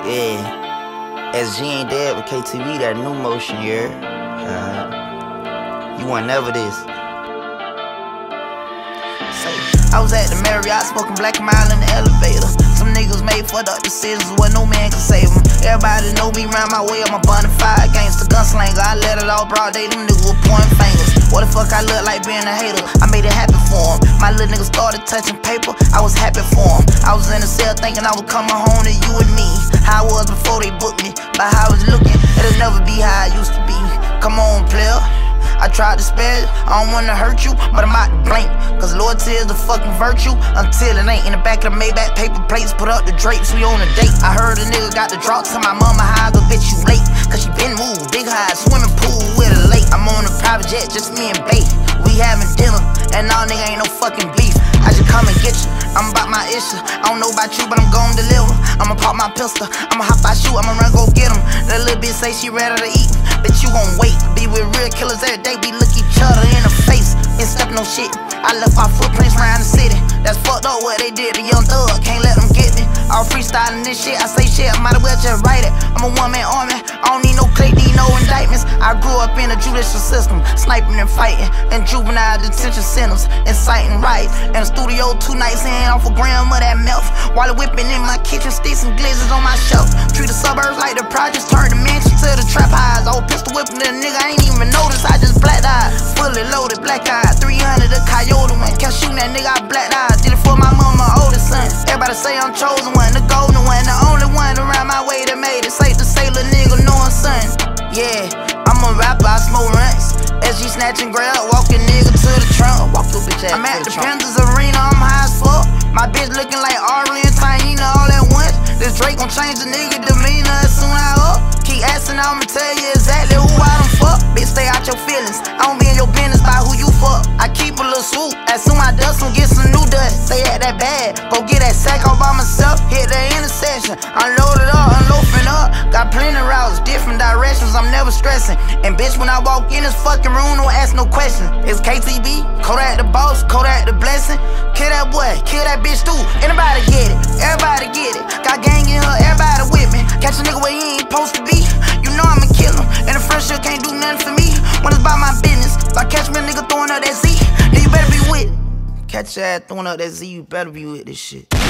Yeah, SG ain't dead with KTV, that new motion, you heard? You want never this. I was at the Marriott smoking Black Mile in the elevator. Some niggas made fucked up decisions where no man can save them. Everybody know me round my way, I'm a bonafide gangster, gunslinger. I let it all broad day, them niggas were pointing fingers. What the fuck I look like being a hater? I made it happen for him. My little nigga started touching paper, I was happy for him. I was in the cell thinking I was coming home to you and me. How I was before they booked me, by how I was looking, it'll never be how I used to be. Come on, player. I tried to spare you, I don't wanna hurt you, but I'm out to blink. Cause loyalty is a fucking virtue, until it ain't. In the back of the Maybach paper plates, put up the drapes, we on a date. I heard a nigga got the drop to my mama, how I go bitch you late. Cause she been moved, big high, swimming pool with a lake. I'm on a private jet, just me and Bae. We having dinner, and all nigga ain't no fucking beef. I just come and get you, I'm about my issue. I don't know about you, but I'm gon' deliver. I'ma pop my pistol, I'ma hop out shoot, I'ma run go get him. That little bitch say she ready to eat, bitch you gon' wait. Be with real killers every day, we look each other in the face. Ain't step no shit, I left my footprints around the city. That's fucked up what they did to Young Thug, can't let them get me. All freestyling this shit, I say shit, I might as well just write it. I'm a one-man army, I don't need no click, need no indictments. I grew up in a judicial system, sniping and fighting, and juvenile detention centers, inciting riots. In the studio 2 nights in, off a gram of that meth, while whipping in my kitchen, sticks and glizzards on my shelf. Treat the suburbs like the projects, turn the mansion to the trap highs. Old pistol whipping the nigga, I ain't even noticed, I just black eyed. Fully loaded, black eyed, 300 a coyote one. Kept shooting that nigga, I black eyed. Did it for my mama, oldest son. Everybody say I'm chosen one, the golden one, the only one around my way that made it. Safe to say, little nigga, knowing son. Yeah, I'm a rapper, I smoke runts. SG snatching grab, walking nigga to the trunk. Walk through bitch ass. I'm at the Panthers arena, I'm high as fuck. My bitch looking like Ari and Taina all at once. This Drake gon' change the nigga demeanor as soon as I up. Keep asking, I'ma tell you exactly who I done fuck. Bitch, stay out your feelings, I don't be in your business by who you fuck. I keep a little swoop, as soon as I dust them, get some new dust. Stay at that bag, go get that sack all by myself. Hit the intersection, unload it up, unloafing up. Got plenty routes, different directions, I'm never stressing. And bitch, when I walk in this fucking room, don't ask no question. It's KTV, Kodak the boss, Kodak the blessing. Kill that boy, kill that bitch too. Anybody get it, everybody get it. Got gang in her, everybody with me. Catch a nigga where he ain't supposed to be, you know I'ma kill him. And the friendship can't do nothing for me when it's about my business. If I catch me a nigga throwing up that Z, then you better be with it. Catch your ass throwing up that Z, you better be with this shit.